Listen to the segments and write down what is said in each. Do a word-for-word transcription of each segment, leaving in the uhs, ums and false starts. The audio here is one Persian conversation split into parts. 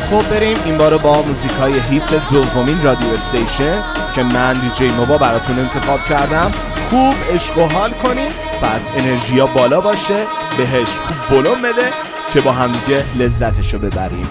خب بریم این بار با موزیکای هیت دومین رادیو استیشن که من دیجی نوبا براتون انتخاب کردم خوب عشق و حال کنیم، پس انرژیا بالا باشه، بهش خوب بلوم بده که با هم دیگه لذتشو ببریم.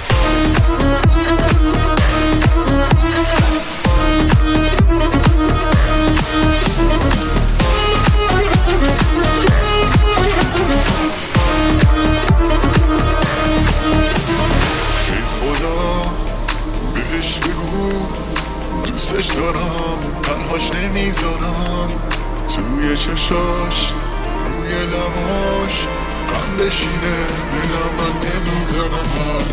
دوستش دارم تنهاش نمیذارم، توی چشاش روی لباش غم بشینه، میدم من نمیدارم.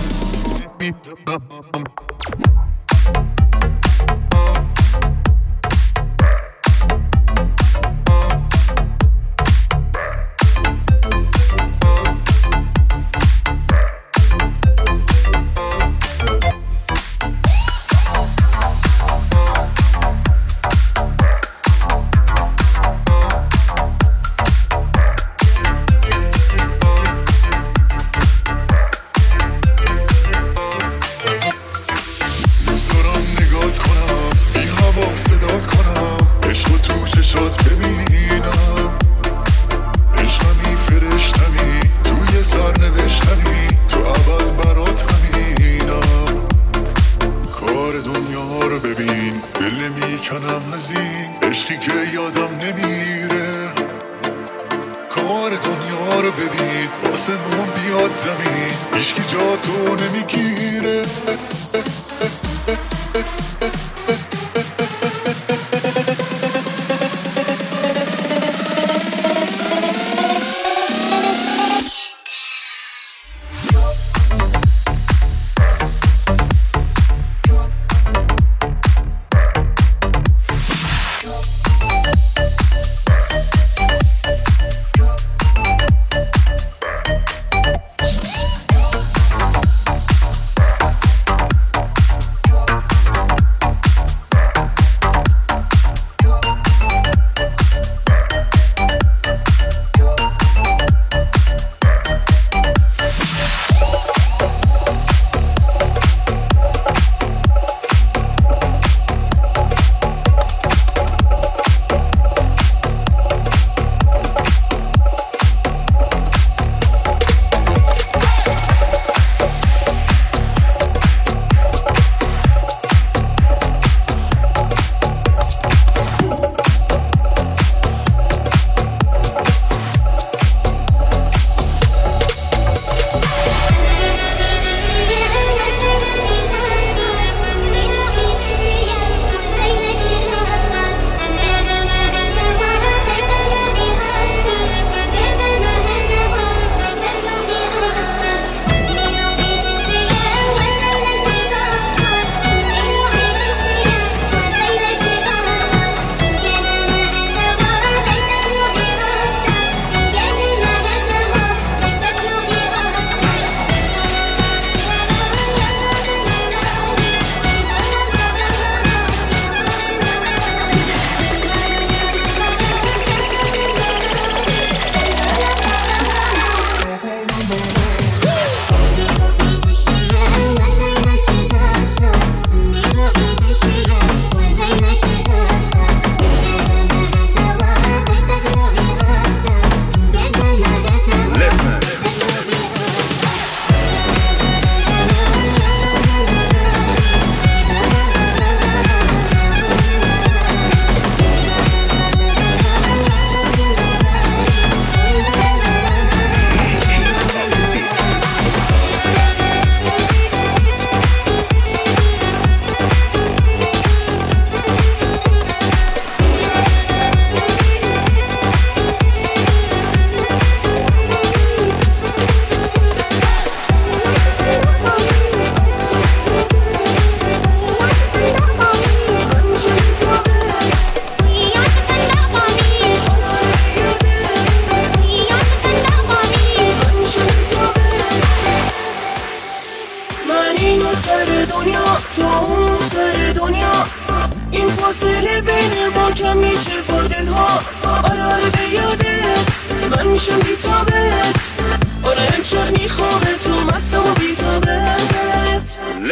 فاصله بین ما کم میشه با دلها. آره آره به یادت من میشم بیتابت. آره امشب میخوام تو مستم و بیتابت.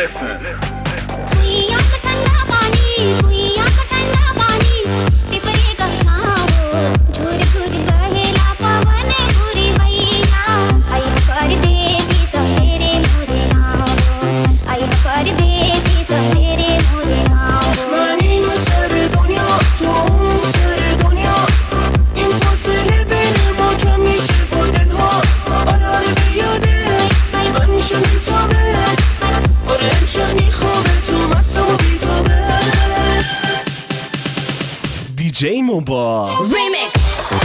listen. دی جی موبا Remix.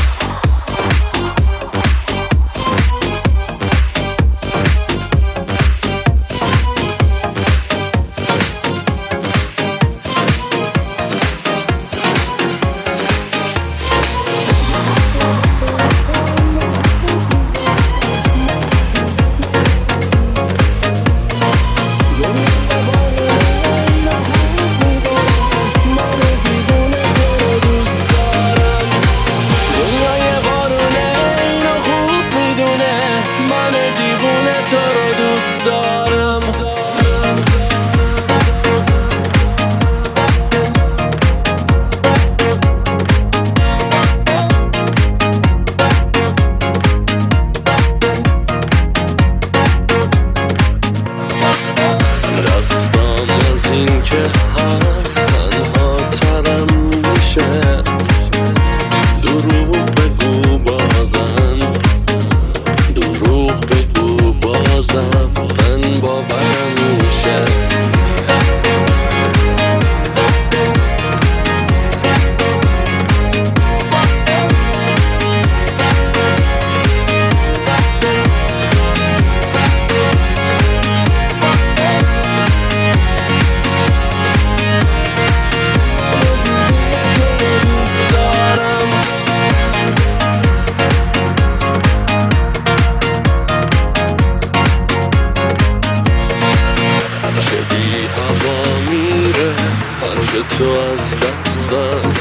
تو از دستم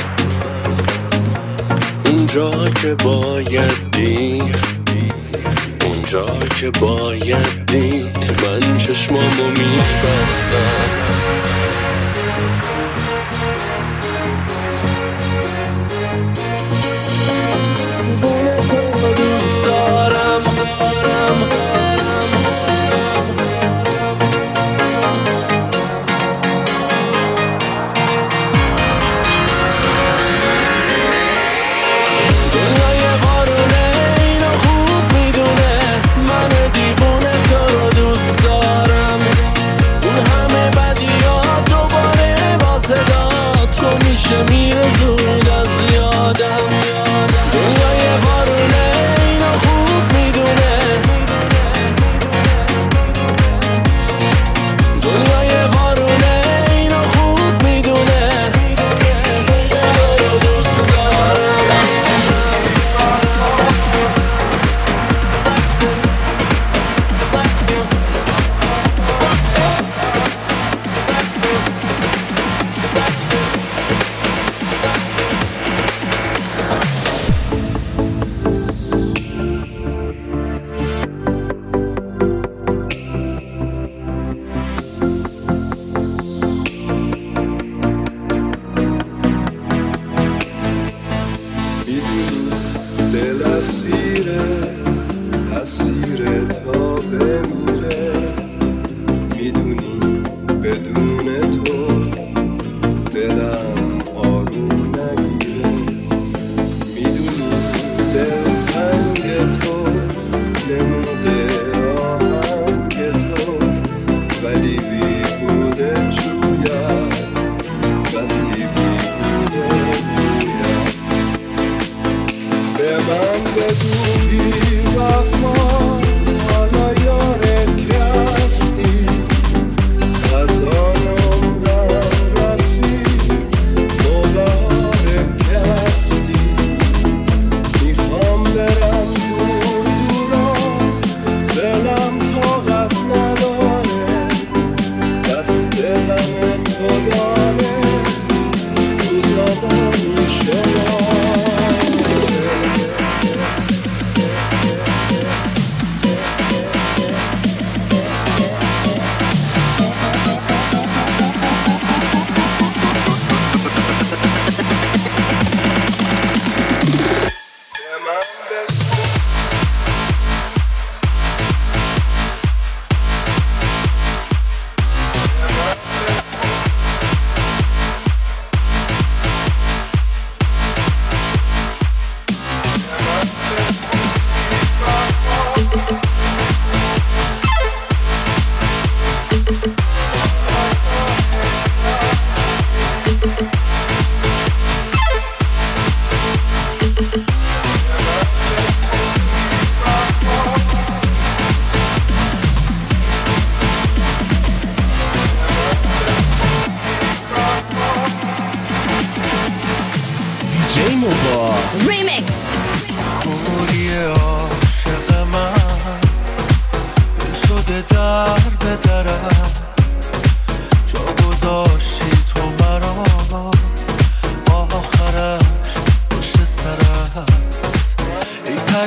اونجا که باید دید اونجا که باید دید من چشمامو میبستم دوست دارم میره زود از یادم دنیای بارونه اینو خوب میدونه دنیای بارونه اینو خوب میدونه دوست دارم دل اسیره اسیره تا بمیره میدونی بدون تو دلم آروم نگیره میدونی دل تنگ تو نموده آهنگ تو ولی بیهوده جوید وقتی بیهوده جوید به من بگو بی وفا حالا یارت که هستی خزانه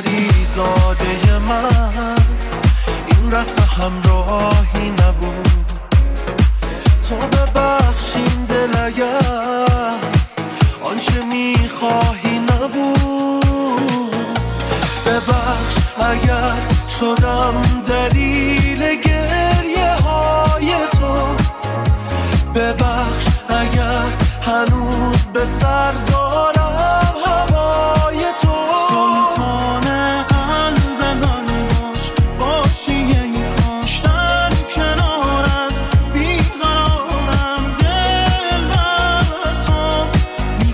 پری زاده من این رسم همراهی نبود. تو ببخشین دل اگر آنچه میخواهی نبود. ببخش اگر شدم دلیل گریه های تو. ببخش اگر هنوز به سر زارم هوای تو. سلطان قلب من باش، باشی ای کاش در کنارت بیقرارم. دل بر تو می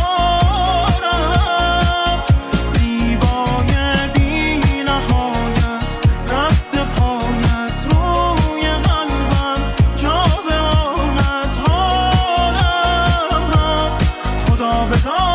سپارم، زیبای بی نهایت رد پایت روی قلبم جا بماند. حالم را خدا بدارم.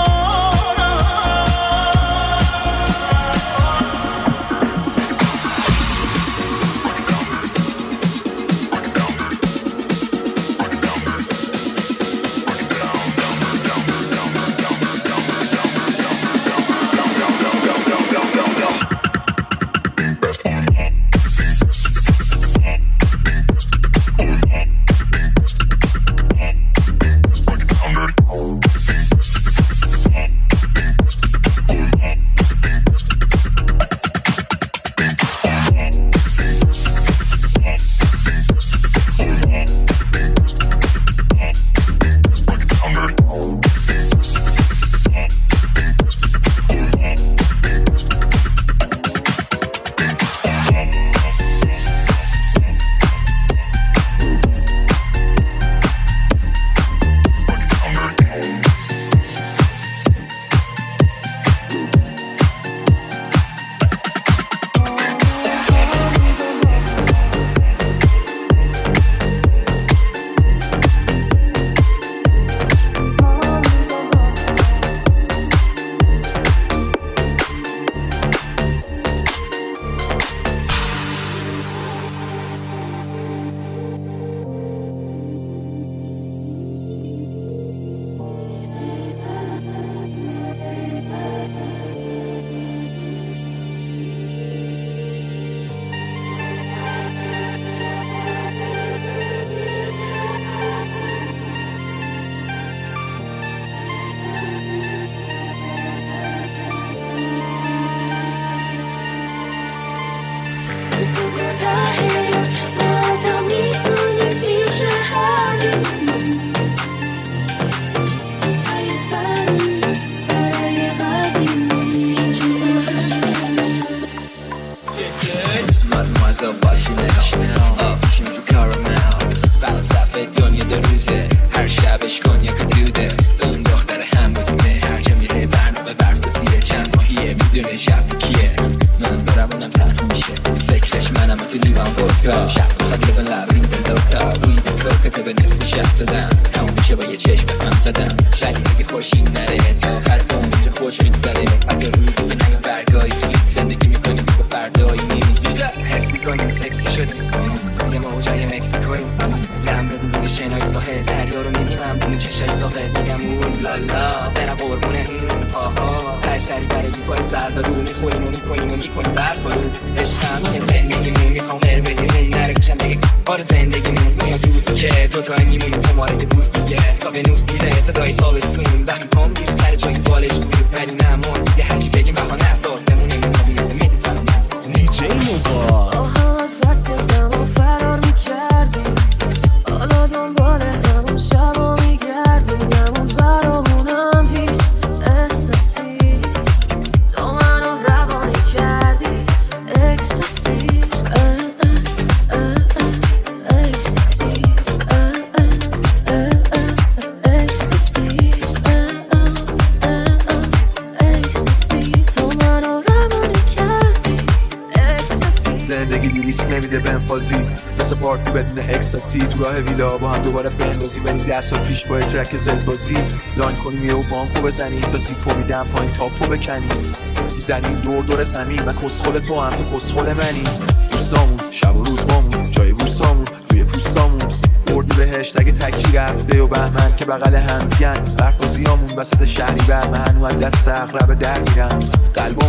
اکستاسی تو راه ویلا با هم دوباره بندازی بریم ده سال پیش با ترک زل بازی لاین کنیم یه و بانکو بزنیم تا زیپو میدم پایین تاپو بکنیم میزنیم دور دور زمین و کسخل تو هم تو کسخل منی دوستامون شب و روز بامون جای بوستامون روی پوستامون بردی بهشت اگه تکی رفته و بهمن که بغل هم دیگن برفازیامون وسط شهری برمهن و از دست اقرب در میرن قلبامون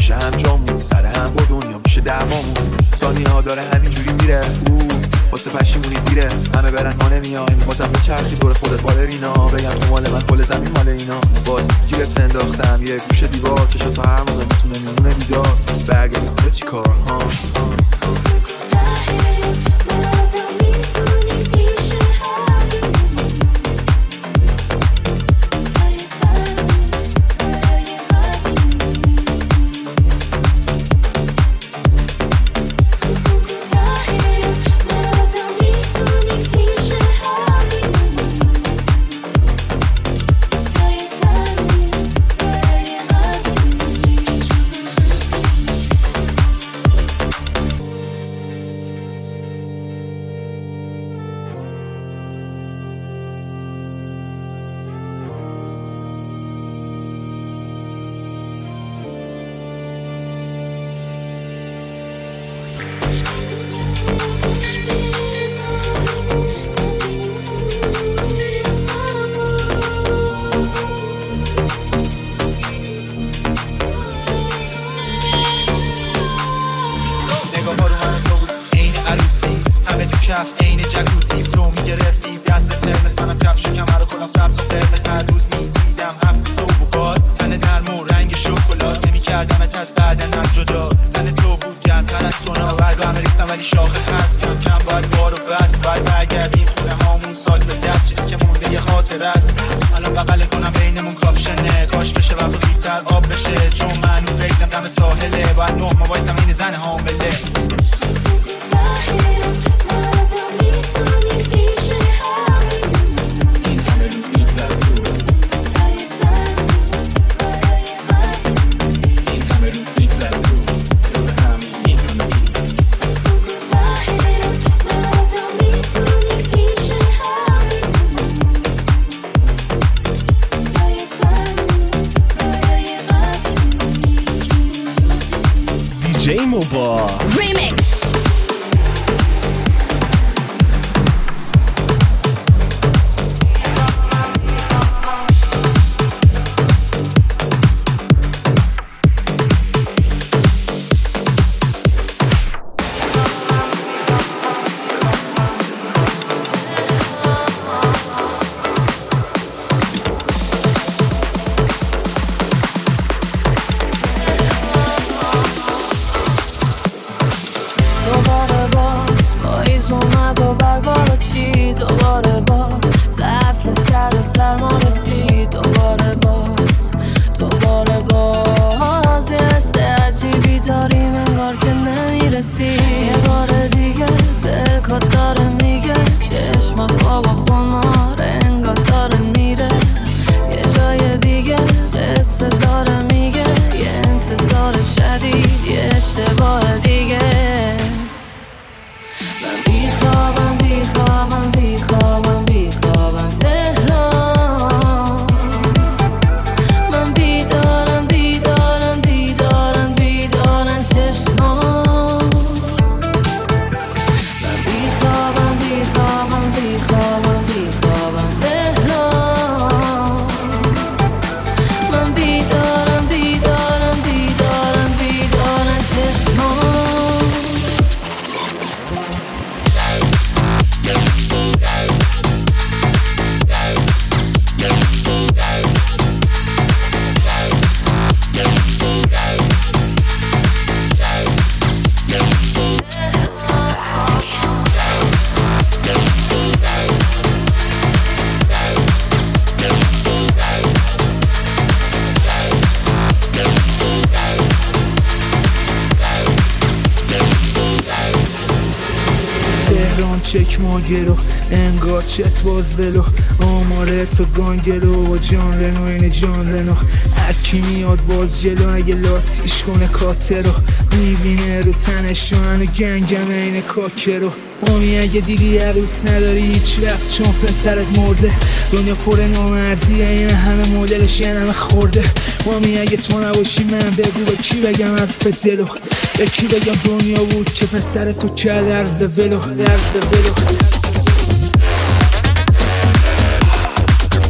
همیشه هم جامون سر هم با دنیا میشه دعوامون ثانیه ها داره همینجوری میره او واسه پشیمونی دیره همه برن ما نمیایم بازم به چرخی دور خودت بالرینا بگم تو مال من کل زمین مال اینا باز گیرت انداختم یه گوشه دیوار که تا هر موقع میتونه میمونه بیدار برگردی خودت چی کار ها دی جی موبا Remix. چک ماگرو انگار چت باز ولو آماره تو گانگلو و جان رنو این جان رنو هرکی میاد باز جلو اگه لاتیش کنه کاترو میبینه رو تنش و گنگم این کاکرو مامی اگه دیدی عروس نداری هیچ وقت چون پسرت مرده دنیا پر نامردیه این همه مدلش یه همه خورده مامی اگه تو نباشی من بگو به کی بگم حرف دلو به کی بگم دنیا بود که پسر تو کرد عرض ولو عرض ولو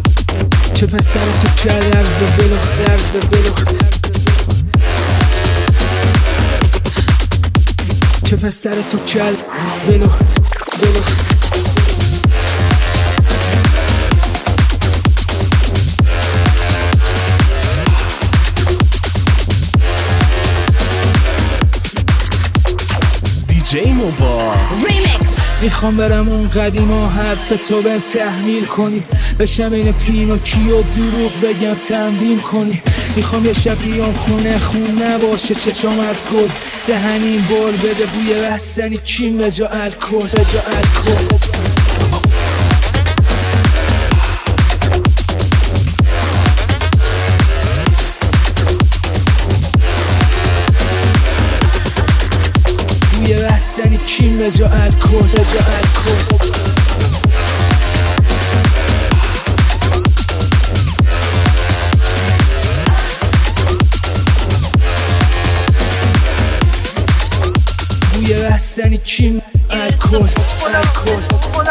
که پسر تو کرد عرض ولو عرض ولو که پسر تو کل ولو ولو دیجی موبا ریمیکس. میخوام برم اون قدیما حرف تو بهم تحمیل کنی، بشم این پینوکیو دروغ بگم تنبیم کنی. میخوام یه شب بیام خونه خون نباشه چشام از گل، دهنیم بال بده بوی بستنی کیم به جا الکل به جا الکل. بستنی کیم به جا الکل به جا الکل. بوی بستنی کیم الکل الکل.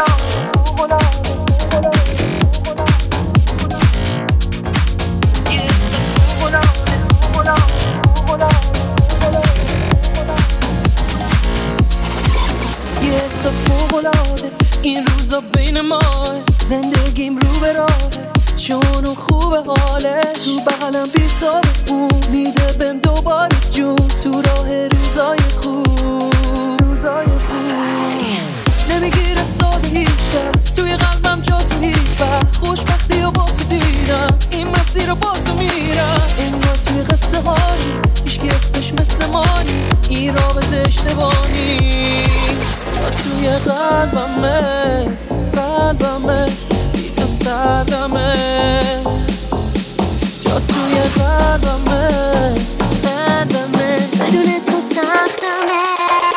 این روزا بین ما زندگیم رو به راه، چون اون خوبه حالش تو بغلم بیتابه، اون میده بهم دوباره جون تو راه روزای خوب روزای خوب. نمیگیره ساده هیچ کس توی قلبم جا تو هیچ وقت، خوشبختی و با تو دیدم این مسیر رو با تو میرم. انگار توی قصه هایی هیچکی حسش مثل مانی، این رابطه اشتباهی توی قلبمه قلبمه بی تو سردمه، جا توی قلبمه قلبمه بدون تو سختمه.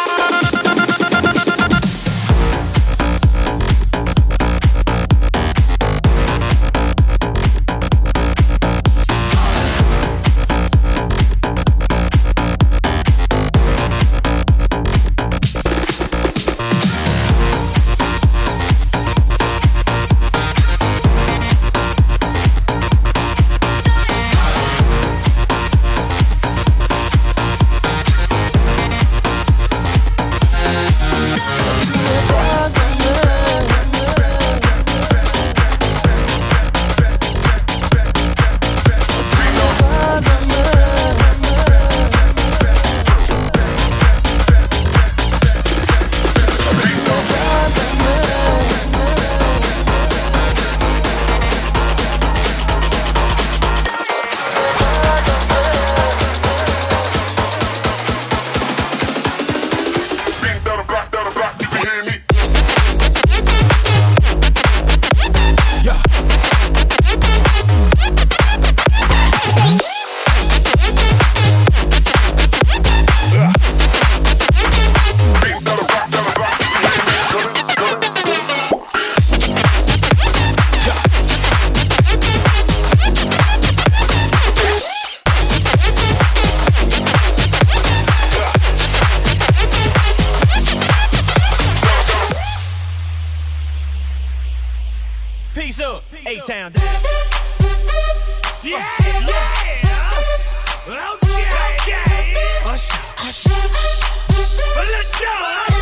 Peace up, A-Town down. Yeah, yeah. Okay, yeah. Hush, hush, hush. Let's go.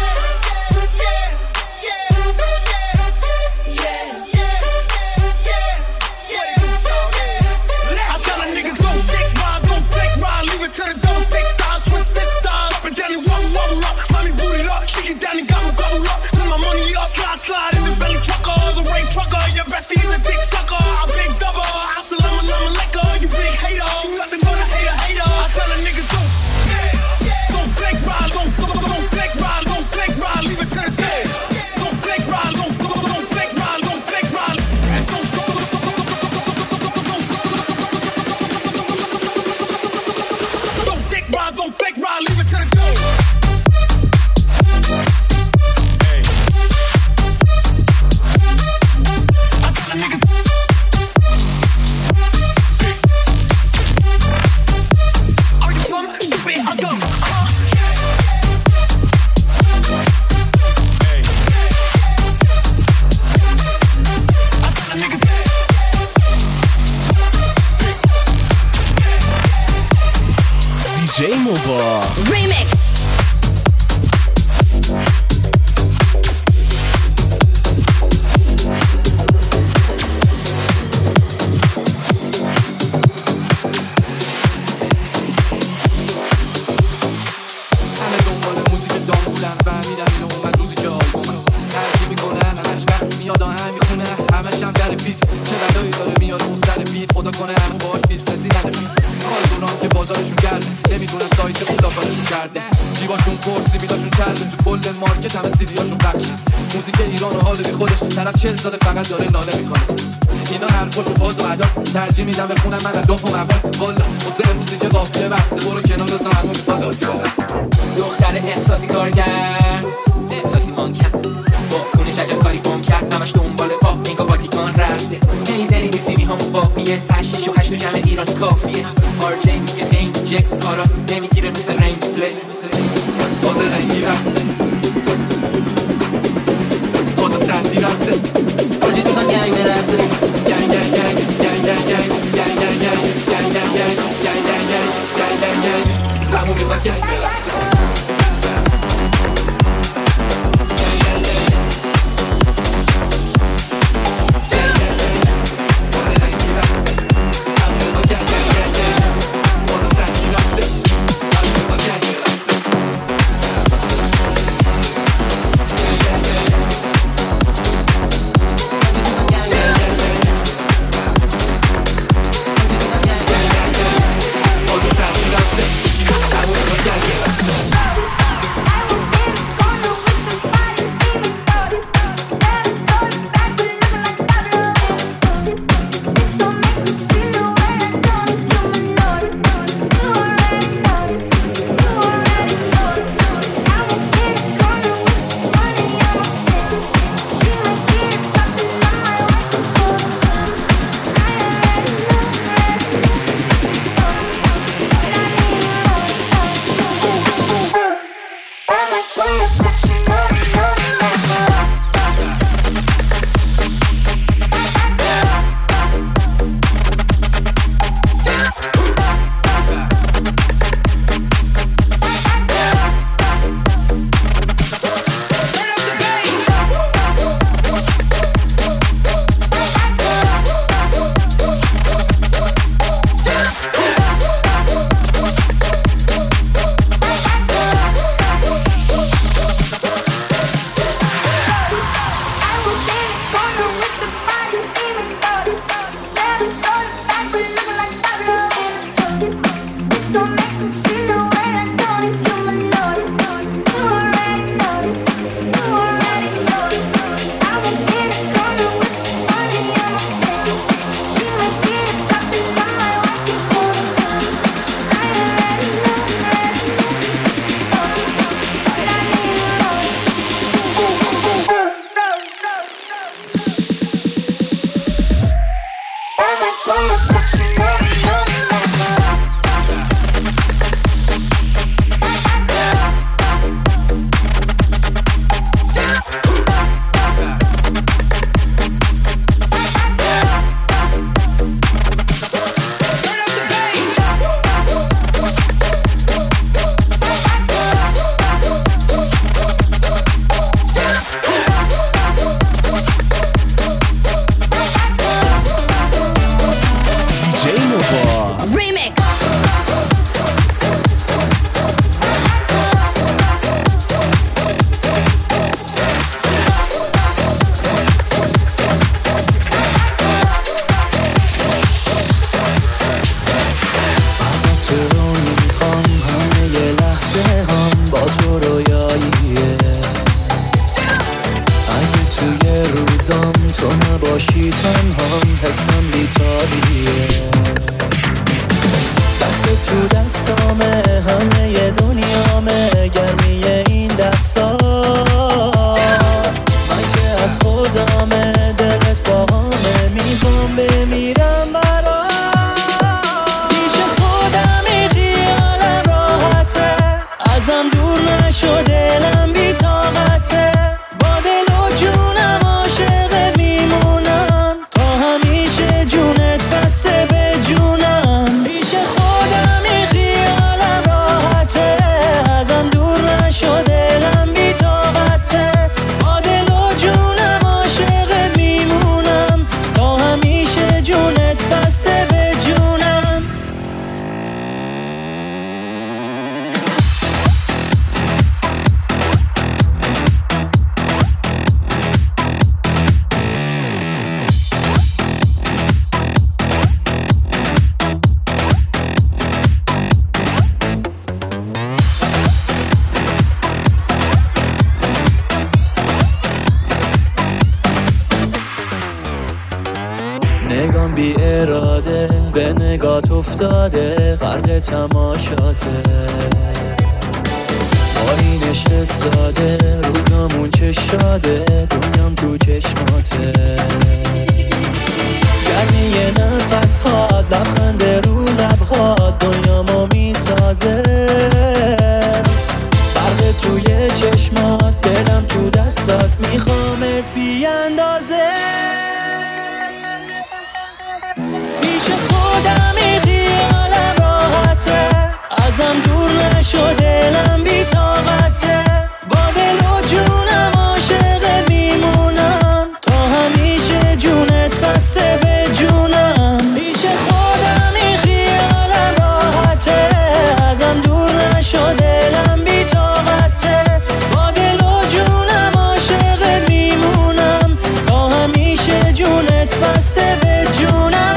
Slide in the belly trucker, the rain trucker. Your bestie is a dick sucker. I big double. Assalamu alaikum liquor. You big hater. You nothing but a hater, hater. I tell a nigga go, go black ride, go, go, go, go black ride, go black ride. Leave it to the day. Go black ride, go, go, go, go black ride, go black ride. Go, go, go, go, go, go black ride, go black ride. Leave it to the day. دیجی موبا ریمیکس. پلاکاشون کرده، جیباشون پر سیبیلاشون کرده، تو کل مارکت همه سیدیاشون بخشه. موزیک ایران و حال بی خودش، طرف چهل ساله فقط داره ناله میکنه. اینا حرفاشو فاز و عداست، ترجیح میدم بخونم من دوف و مواد. والا واسه امروزی که قافیه بسته، برو کنار بزن همون میخواد آتی بست. دختر احساسی کار کرد، احساسی مان کرد، با کونش عجب کاری بام کرد، همش دنبال پاپ اینگا واتیکان رفته. هی بری سیری همون قافیه، هشتش و هشت و جمع ایران کافیه. آرجی میگه خیلی جک کارا نمیگیره مثل رنگ پلی، باز رنگی بسته، باز سندی بسته. آجی تو من گنگ برسه، گنگ گنگ گنگ گنگ گنگ گنگ گنگ گنگ گنگ گنگ گنگ گنگ گنگ گنگ گنگ همون میخواد گنگ برسه. داده به نگات افتاده غرق تماشاته آینش ساده روزامون چشاده دنیام تو چشماته گرمی نفس ها لبخند رو لبها دنیامو میسازه برق توی چشمات دلم تو دستات میخوامت بی اندازه پیش خودمی خیالم راحته ازم دور نشو دلم بی طاقته با دل و جونم عاشقت میمونم تا همیشه جونت بسته به جونم پیش خودمی خیالم راحته ازم دور نشو دلم بی طاقته با دل و جونم عاشقت میمونم تا همیشه جونت بسته به جونم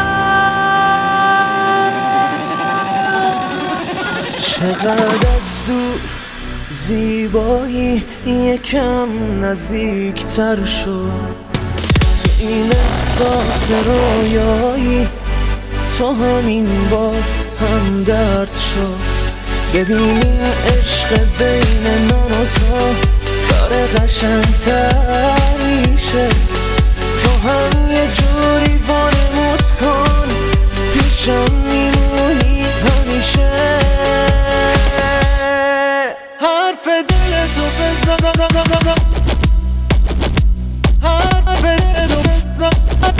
چقدر از دور زیبایی یکم نزدیکتر شو این احساس رویایی تا همین بار هم درد شو ببینی عشق بین من و تو داره قشنگتر میشه تو هم یه جوری وانمود کن پیشم میمونی همیشه حرف دل تو بزن حرف دل تو بزن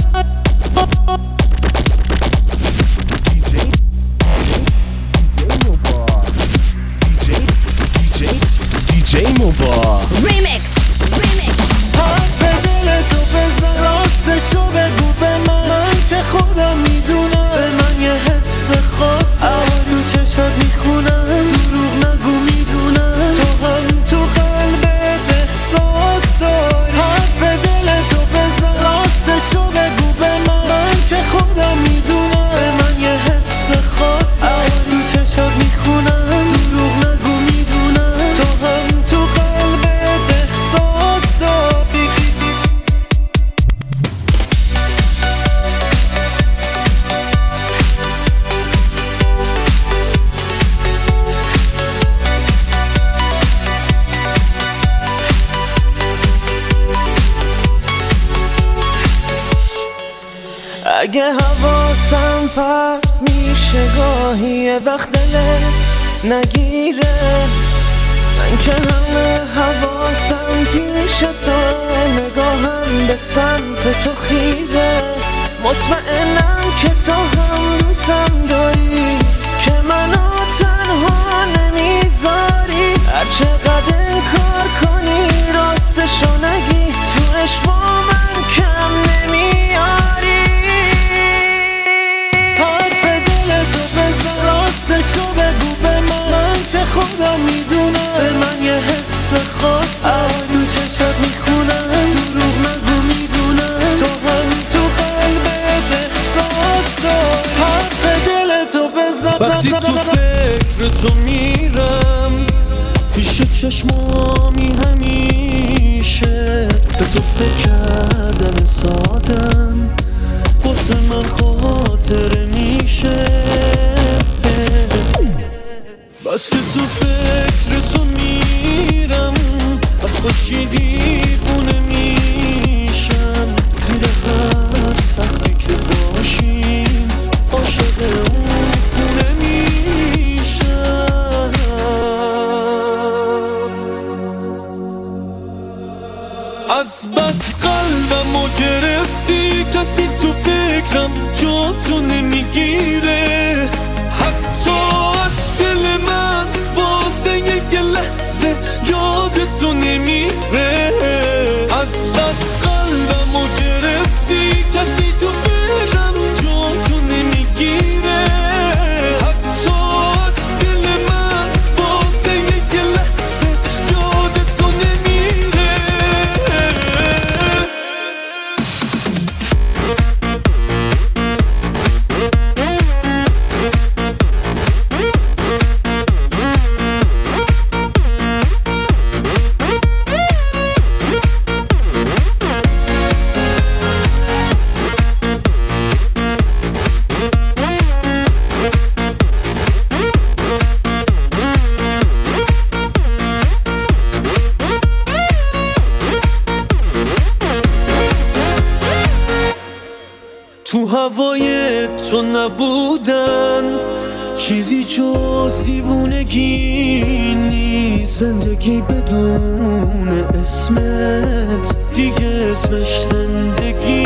دیجی موبا ریمیکس حرف دل تو بزن راستشو بگو به من من که خودم میدونم به من یه حس خاص از تو چشات میخونم دروغ نگو میدونم تو هم تو قلبت احساس داری حرف دل تو بزن راستشو بگو به من من که خودم میدونم به من یه حس خاص از تو چشات میخونم دروغ نگو میدونم تو هم تو قلبت احساس داری اگه حواسم پرت میشه گاهی یه وقت دلت نگیره من که همه حواسم پیش تو نگاهم به سمت تو خیره مطمئنم که تو هم دوستم داری که منو تنها نمیذاری هر چقدر انکار کنی راستشو نگی تو عشق با من کم نمیاری حرف دل تو بزن راستشو بگو به من من که خودم میدونم به من یه حس خاص از تو چشات میخونم دروغ نگو میدونم تو هم تو قلبت احساس داری حرف دل تو بزن وقتی تو فکر تو میرم پیش چشمامی همیشه به تو فکر کردن سادم واسه من خاطره میشه بس که تو فکر تو میرم از خوشی دیوونه میشم زیر هر سختی که باشیم عاشق اون خونه میشم از بس قلبمو گرفتی کسی تو فکرم جا تو نمیگیره حتی از دل من واسه یک لحظه یاد تو نمیره از بس قلبمو گرفتی کسی تو فکرم جا تو نمیگیره حتی از دل من واسه یک لحظه یاد تو نمیره تو هوای تو نبودن چیزی جز دیوونگی نیست. زندگی بدون اسمت دیگه اسمش زندگی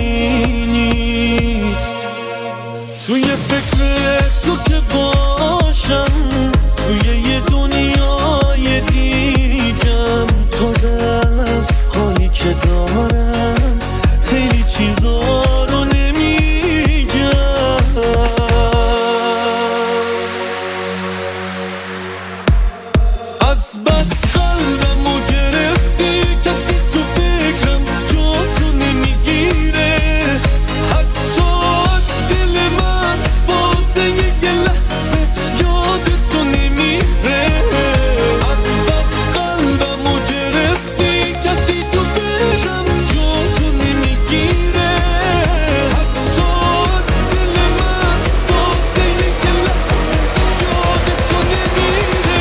نیست. توی فکر تو که باشم توی یه دنیای دیگم، تازه از حالی که دارم خیلی چیزا رو نمیگم. از بس قلبمو گرفتی کسی تو فکرم جا تو نمیگیره، حتی از دل من واسه یه لحظه یاد تو نمیره. از بس قلبمو گرفتی کسی تو فکرم جا تو نمیگیره، حتی از دل من واسه یه لحظه یاد تو نمیره.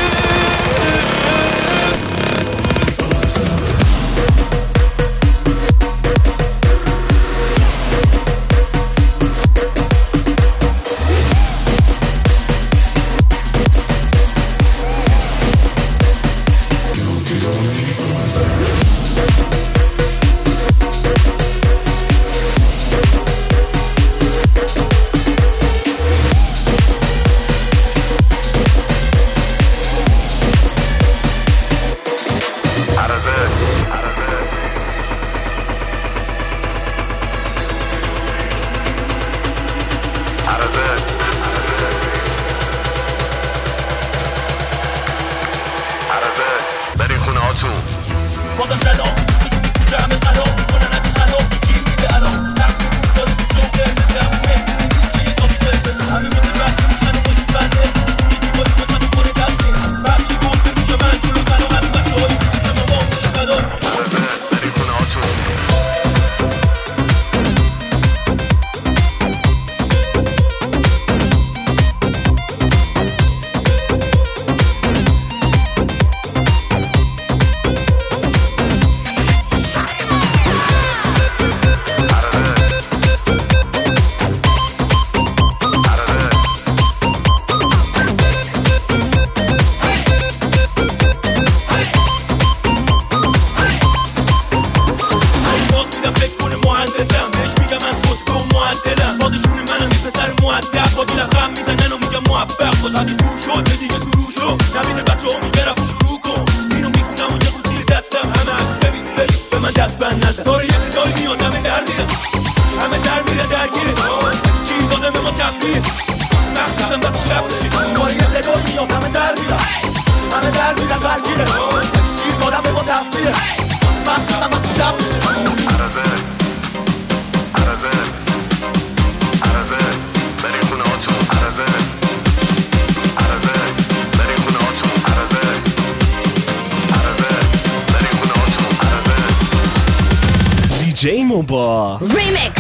برین خونه هاتون بازم سلام جمع قرار میکنن از خراب گیری به الان نقص روز داره جوکر مثل مهدونی نیست که یه دابی بزن همه بوده بردی میشن و بودی بنده یه دیواری بودن و بره دستی بچی گفت بگوشه من جلو تنها از بچه های سیده که من با میشه قدار. برین خونه هاتون دی جی موبا ریمیکس.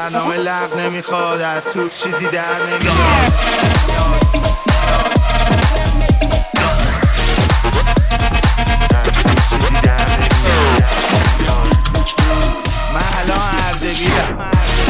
برنامه لغ نمیخواد، از تو چیزی در نمیاد. من الان اردبیلم،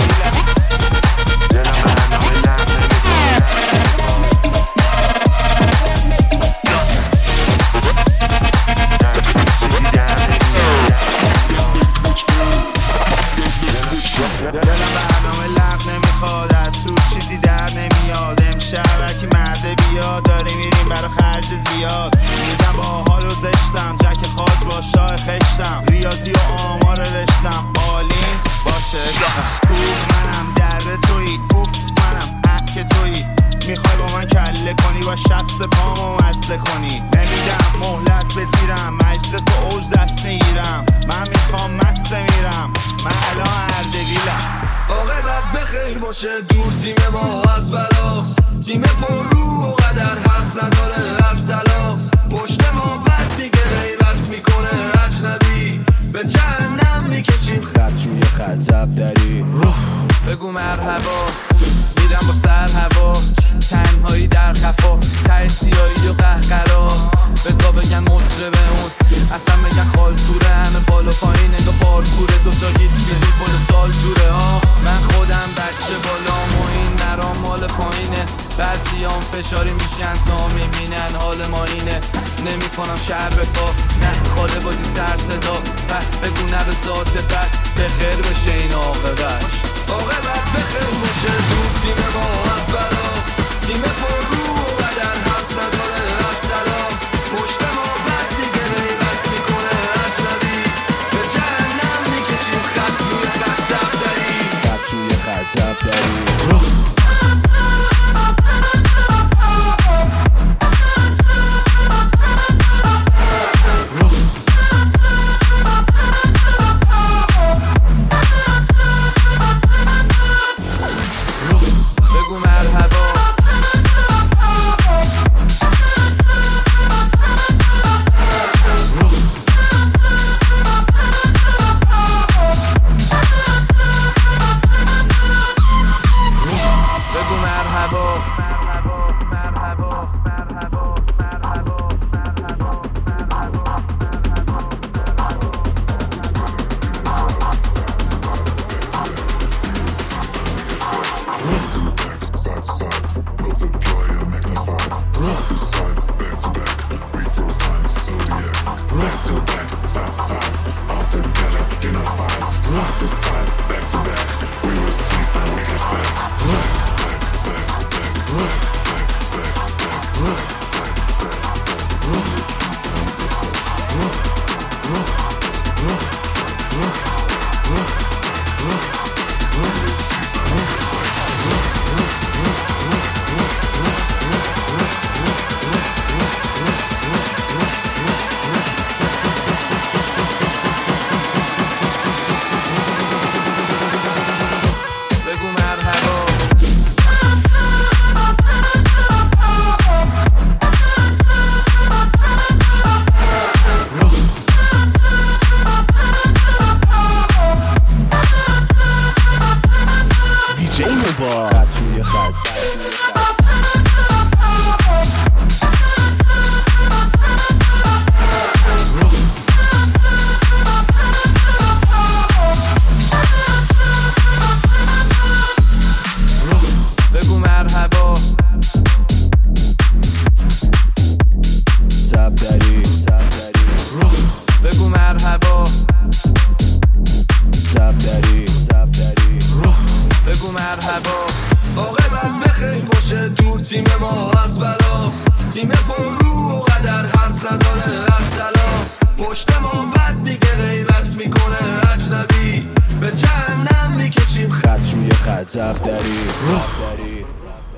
میدم با حال و زشتم، جک خاج با شاه خشتم، ریاضی و آمار رشتم، عالیم باشه خوب منم در تویی، اوف منم حک تویی، میخوای با من کله کنی با شست پامو مزده کنی، نمیدم مهلت بزیرم، مجلس و اوج دست میگیرم، من میخوام مست میرم، من الان اردبیلم. عاقبت بخیر باشه دور تیم ما از بلاس، تیم پر رو و قدر حرف نداره از تلاس، پشت ما بد دیگه غیرت میکنه اجنبی، به جهنم میکشیم خط روی خط زب داری. بگو مرحبا میرم با سر هوا، تنهایی در خفا، ته سیایی و قهقرا، بزا بگن مطربه اون اصلا بگن خال توره، همه بالا پایین انگا پارکوره، دوتا هیت بیلی پل سال جوره ها. من خودم بچه بالام و این نرام مال پایینه، بعضی هم فشاری میشن تا میبینن حال ما اینه، نمی کنم شهر به پا نه خاله بازی سر صدا، بگو نه به ذات بد بخیر بشه این عاقبت. عاقبت بخیر باشه دور تیم ما از بلاس، تیم پر رو و قدر حرف نداره از تلاس، پشت ما بد دیگه غیبت میکنه اجنبی، به جهنم میکشیم خط روی خط زب داری، خط روی خط زب داری. بگو مرحبا بگو مرحبا تیم ما از بلاس، تیم پر رو و قدر حرف نداره از تلاس، پشت ما بد دیگه غیرت میکنه اجنبی، به جهنم میکشیم خط روی خط زب داری.